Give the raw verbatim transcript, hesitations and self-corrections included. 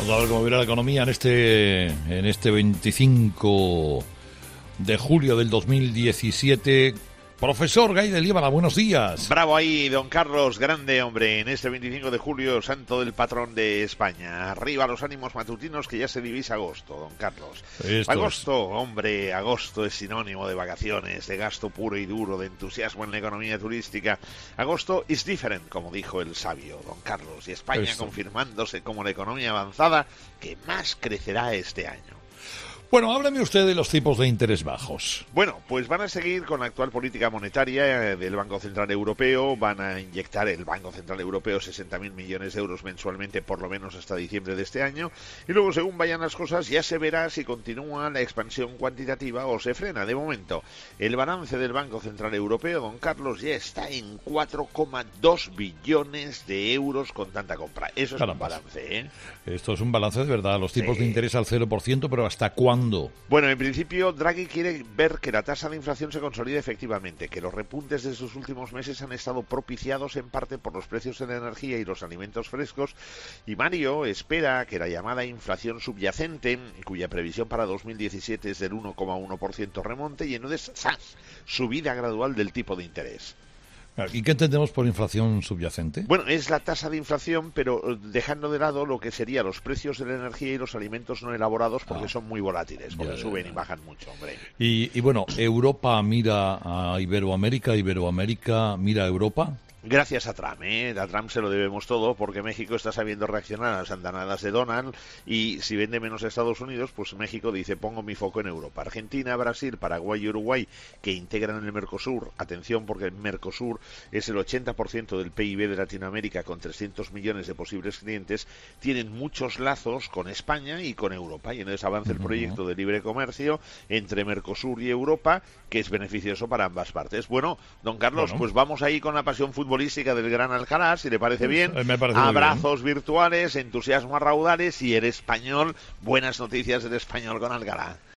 Vamos a ver cómo viene la economía en este, en este veinticinco de julio del dos mil diecisiete. Profesor Gay de Líbana, buenos días. Bravo ahí, don Carlos, grande hombre, en este veinticinco de julio, santo del patrón de España. Arriba los ánimos matutinos que ya se divisa agosto, don Carlos. Esto agosto, es. hombre, agosto es sinónimo de vacaciones, de gasto puro y duro, de entusiasmo en la economía turística. Agosto is different, como dijo el sabio, don Carlos, y España Eso. confirmándose como la economía avanzada que más crecerá este año. Bueno, hábleme usted de los tipos de interés bajos. Bueno, pues van a seguir con la actual política monetaria del Banco Central Europeo, van a inyectar el Banco Central Europeo sesenta mil millones de euros mensualmente por lo menos hasta diciembre de este año, y luego según vayan las cosas ya se verá si continúa la expansión cuantitativa o se frena. De momento, el balance del Banco Central Europeo, don Carlos, ya está en cuatro coma dos billones de euros con tanta compra. Eso es Caramba. un balance, ¿eh? Esto es un balance de verdad, los tipos Sí. de interés al cero por ciento, pero ¿hasta cuándo? Bueno, en principio Draghi quiere ver que la tasa de inflación se consolide efectivamente, que los repuntes de estos últimos meses han estado propiciados en parte por los precios de la energía y los alimentos frescos, y Mario espera que la llamada inflación subyacente, cuya previsión para dos mil diecisiete es del uno coma uno por ciento, remonte y entonces ¡zas!, subida gradual del tipo de interés. ¿Y qué entendemos por inflación subyacente? Bueno, es la tasa de inflación, pero dejando de lado lo que serían los precios de la energía y los alimentos no elaborados, porque ah, son muy volátiles, porque ya, suben ya, ya. y bajan mucho, hombre. Y, y bueno, ¿Europa mira a Iberoamérica, Iberoamérica mira a Europa? Gracias a Trump, ¿eh? A Trump se lo debemos todo, porque México está sabiendo reaccionar a las andanadas de Donald, y si vende menos a Estados Unidos, pues México dice, pongo mi foco en Europa. Argentina, Brasil, Paraguay y Uruguay, que integran el Mercosur, atención porque el Mercosur es el ochenta por ciento del P I B de Latinoamérica, con trescientos millones de posibles clientes, tienen muchos lazos con España y con Europa, y entonces avanza el proyecto de libre comercio entre Mercosur y Europa, que es beneficioso para ambas partes. Bueno, don Carlos, bueno. pues vamos ahí con la pasión futbolística del gran Alcaraz, si le parece bien. Me parece Abrazos bien. virtuales, entusiasmo a raudales, y el Español, buenas noticias del Español con Alcaraz.